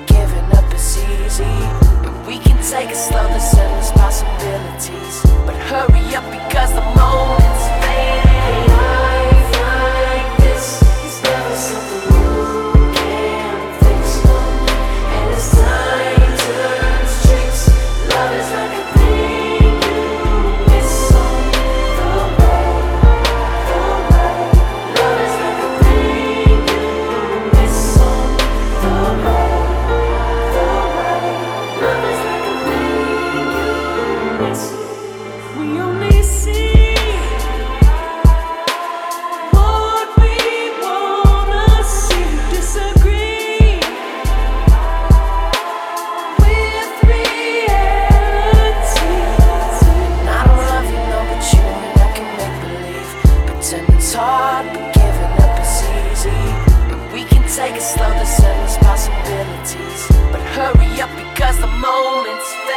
giving up is easy. And we can take it slow, there's endless possibilities. But hurry up because the moment's fading. Life like this is never something you can fix. And as time turns tricks, love is like a thing you miss on the way. Love is like a thing you miss on the way. Love is like a thing you miss. We only see what we wanna see. Disagree with reality. And I don't love you, no, but you and I can make believe. Pretend it's hard, but giving up is easy. And we can take it slow, there's endless possibilities. But hurry up because the moment's fading.